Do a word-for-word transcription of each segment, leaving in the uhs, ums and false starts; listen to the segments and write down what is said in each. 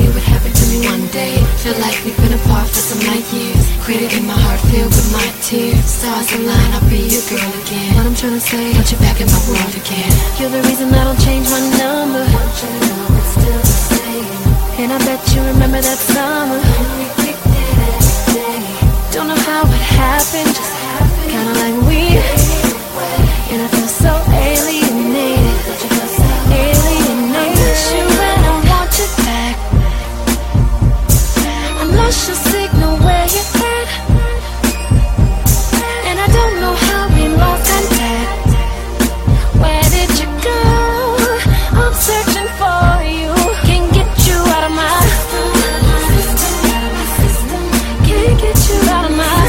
what happened to me one day. Feel like we've been apart for some light years. Crater in my heart filled with my tears. Stars align, I'll be your girl again. What I'm trying to say, want you back in my world again. You're the reason I don't change my number. Want you to know it's still the same. And I bet you remember that summer when we kicked it every day. Don't know how it happened, just happened. Kinda like we. And I feel so alienated. Alienated. You and I want you back. I lost your signal where you at. And I don't know how we lost contact. Where did you go? I'm searching for you. Can't get you out of my Can't get you out of my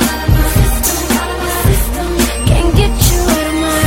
Can't get you out of my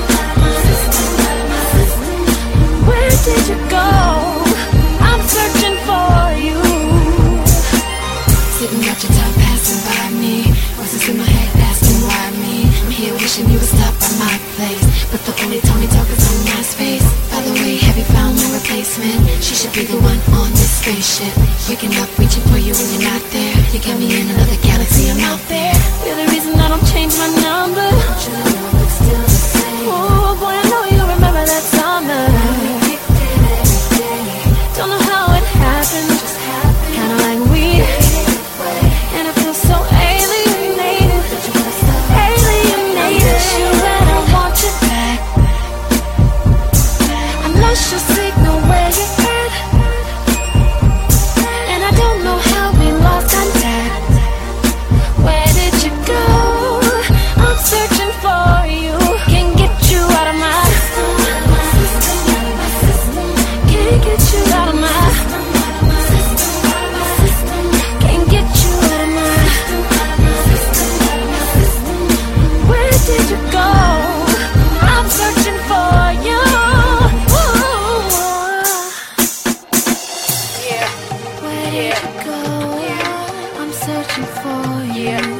Where did you go? I'm searching for you. Sitting at your top, passing by me. Voices in my head asking why me. I'm here wishing you would stop by my place, but the only Tony talk is on my space. By the way, have you found my replacement? She should be the one on this spaceship. Waking up, reaching for you when you're not there. You got me in another galaxy, I'm out there. You're the reason I don't change my number. Want you to know it's still the same. Oh boy, I know you remember that summer. We kicked it every day. Don't know how it happened, just happened. Kinda like we. And I feel so alienated. Alienated. You and I want you back. I lost your signal where you at. And I don't know how we lost contact. Where did you go? I'm searching for you. Can't get you out of my Can't get you out of my Can't get you out of my Where did you go? I'm searching for you. Yeah, Where did you go? I'm searching for you. yeah.